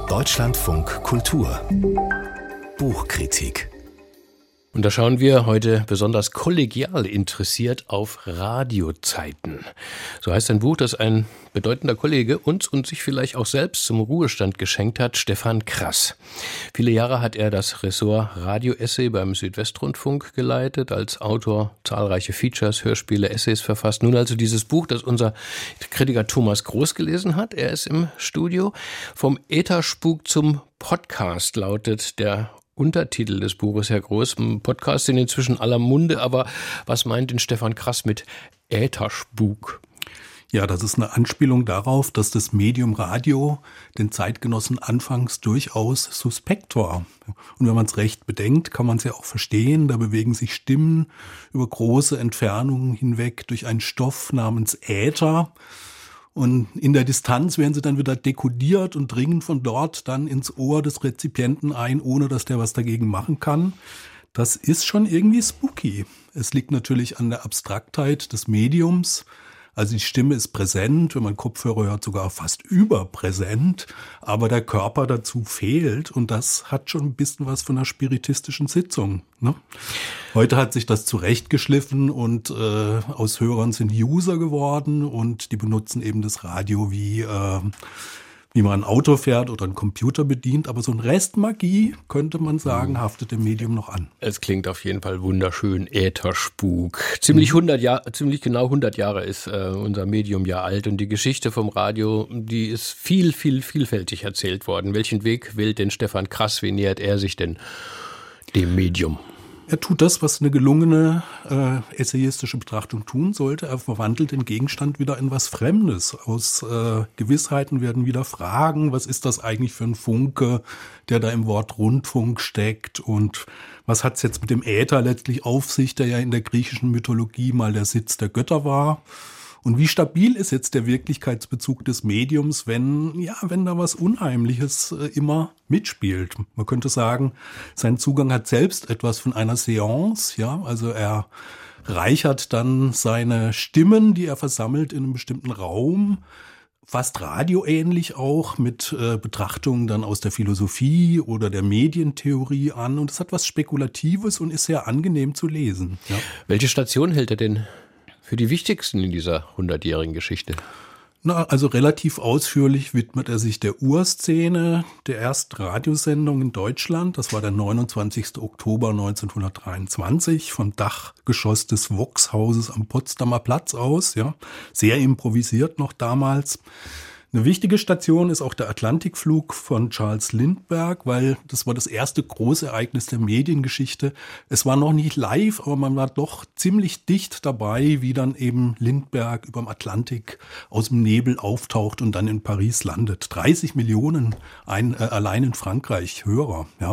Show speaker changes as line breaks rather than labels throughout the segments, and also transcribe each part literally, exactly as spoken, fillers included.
Deutschlandfunk Kultur Buchkritik.
Und da schauen wir heute besonders kollegial interessiert auf Radiozeiten. So heißt ein Buch, das ein bedeutender Kollege uns und sich vielleicht auch selbst zum Ruhestand geschenkt hat, Stefan Krass. Viele Jahre hat er das Ressort Radio-Essay beim Südwestrundfunk geleitet, als Autor zahlreiche Features, Hörspiele, Essays verfasst. Nun also dieses Buch, das unser Kritiker Thomas Groß gelesen hat. Er ist im Studio. Vom Ätherspuk zum Podcast lautet der Untertitel des Buches, Herr Groß. Ein Podcast in inzwischen aller Munde, aber was meint denn Stefan Krass mit Ätherspuk?
Ja, das ist eine Anspielung darauf, dass das Medium Radio den Zeitgenossen anfangs durchaus suspekt war. Und wenn man es recht bedenkt, kann man es ja auch verstehen. Da bewegen sich Stimmen über große Entfernungen hinweg durch einen Stoff namens Äther. Und in der Distanz werden sie dann wieder dekodiert und dringen von dort dann ins Ohr des Rezipienten ein, ohne dass der was dagegen machen kann. Das ist schon irgendwie spooky. Es liegt natürlich an der Abstraktheit des Mediums. Also die Stimme ist präsent, wenn man Kopfhörer hört, sogar fast überpräsent, aber der Körper dazu fehlt und das hat schon ein bisschen was von einer spiritistischen Sitzung, ne? Heute hat sich das zurechtgeschliffen und äh, aus Hörern sind User geworden und die benutzen eben das Radio wie äh, wie man ein Auto fährt oder einen Computer bedient. Aber so ein Rest Magie, könnte man sagen, haftet dem Medium noch an.
Es klingt auf jeden Fall wunderschön, Ätherspuk. Ziemlich, hundert Jahre, ziemlich genau hundert Jahre ist äh, unser Medium ja alt. Und die Geschichte vom Radio, die ist viel, viel, vielfältig erzählt worden. Welchen Weg wählt denn Stefan Krass? Wie nähert er sich denn dem Medium?
Er tut das, was eine gelungene äh, essayistische Betrachtung tun sollte. Er verwandelt den Gegenstand wieder in was Fremdes. Aus äh, Gewissheiten werden wieder Fragen, was ist das eigentlich für ein Funke, der da im Wort Rundfunk steckt und was hat es jetzt mit dem Äther letztlich auf sich, der ja in der griechischen Mythologie mal der Sitz der Götter war. Und wie stabil ist jetzt der Wirklichkeitsbezug des Mediums, wenn, ja, wenn da was Unheimliches äh, immer mitspielt? Man könnte sagen, sein Zugang hat selbst etwas von einer Seance, ja, also er reichert dann seine Stimmen, die er versammelt in einem bestimmten Raum, fast radioähnlich auch, mit äh, Betrachtungen dann aus der Philosophie oder der Medientheorie an. Und es hat was Spekulatives und ist sehr angenehm zu lesen. Ja.
Welche Station hält er denn für die wichtigsten in dieser hundertjährigen Geschichte?
Na, also relativ ausführlich widmet er sich der Urszene der ersten Radiosendung in Deutschland. Das war der neunundzwanzigsten Oktober neunzehnhundertdreiundzwanzig vom Dachgeschoss des Vox-Hauses am Potsdamer Platz aus. Ja, sehr improvisiert noch damals. Eine wichtige Station ist auch der Atlantikflug von Charles Lindbergh, weil das war das erste große Ereignis der Mediengeschichte. Es war noch nicht live, aber man war doch ziemlich dicht dabei, wie dann eben Lindbergh überm Atlantik aus dem Nebel auftaucht und dann in Paris landet. dreißig Millionen ein, äh, allein in Frankreich Hörer, ja.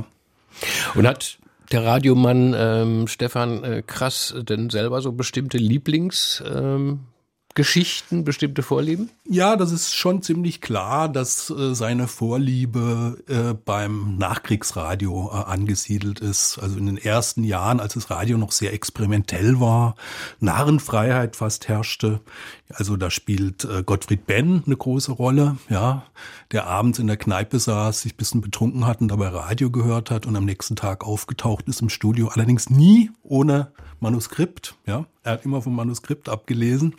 Und hat der Radiomann ähm, Stefan äh, Krass denn selber so bestimmte Lieblings ähm Geschichten, bestimmte Vorlieben?
Ja, das ist schon ziemlich klar, dass äh, seine Vorliebe äh, beim Nachkriegsradio äh, angesiedelt ist. Also in den ersten Jahren, als das Radio noch sehr experimentell war, Narrenfreiheit fast herrschte. Also da spielt äh, Gottfried Benn eine große Rolle, ja, der abends in der Kneipe saß, sich ein bisschen betrunken hat und dabei Radio gehört hat und am nächsten Tag aufgetaucht ist im Studio. Allerdings nie ohne Manuskript, ja. Er hat immer vom Manuskript abgelesen.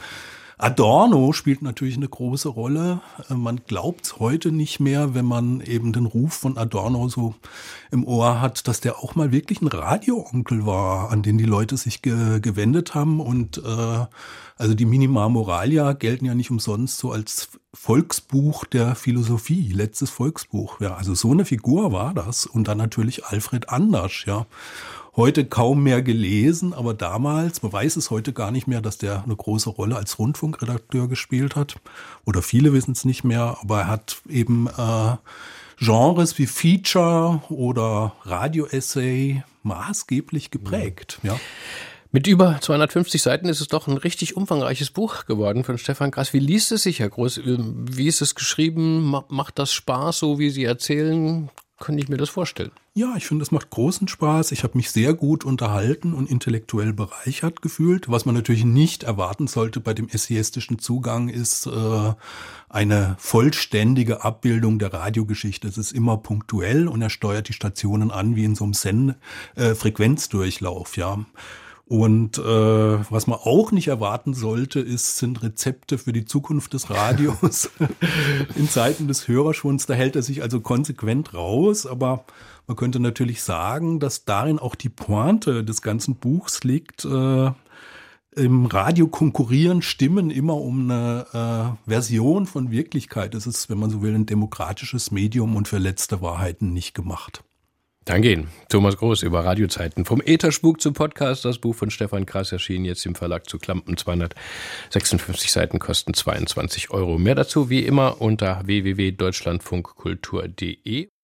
Adorno spielt natürlich eine große Rolle. Man glaubt es heute nicht mehr, wenn man eben den Ruf von Adorno so im Ohr hat, dass der auch mal wirklich ein Radioonkel war, an den die Leute sich ge- gewendet haben. Und äh, also die Minima Moralia gelten ja nicht umsonst so als Volksbuch der Philosophie, letztes Volksbuch. Ja, also so eine Figur war das. Und dann natürlich Alfred Andersch, ja. Heute kaum mehr gelesen, aber damals, man weiß es heute gar nicht mehr, dass der eine große Rolle als Rundfunkredakteur gespielt hat. Oder viele wissen es nicht mehr, aber er hat eben äh, Genres wie Feature oder Radio-Essay maßgeblich geprägt. Ja.
Mit über zweihundertfünfzig Seiten ist es doch ein richtig umfangreiches Buch geworden von Stefan Krass. Wie liest es sich, Herr Groß? Wie ist es geschrieben? Macht das Spaß, so wie Sie erzählen? kann ich mir das vorstellen.
Ja, ich finde, es macht großen Spaß. Ich habe mich sehr gut unterhalten und intellektuell bereichert gefühlt. Was man natürlich nicht erwarten sollte bei dem essayistischen Zugang, ist äh, eine vollständige Abbildung der Radiogeschichte. Es ist immer punktuell und er steuert die Stationen an wie in so einem Send- äh, Frequenzdurchlauf, ja. Und äh, was man auch nicht erwarten sollte, ist, sind Rezepte für die Zukunft des Radios in Zeiten des Hörerschwunds. Da hält er sich also konsequent raus, aber man könnte natürlich sagen, dass darin auch die Pointe des ganzen Buchs liegt. Äh, Im Radio konkurrieren Stimmen immer um eine äh, Version von Wirklichkeit. Das ist, wenn man so will, ein demokratisches Medium und für letzte Wahrheiten nicht gemacht.
Danke Ihnen. Thomas Groß über Radiozeiten. Vom Ätherspuk zum Podcast. Das Buch von Stefan Krass erschien jetzt im Verlag zu Klampen. zweihundertsechsundfünfzig Seiten kosten zweiundzwanzig Euro. Mehr dazu wie immer unter w w w punkt deutschlandfunkkultur punkt de.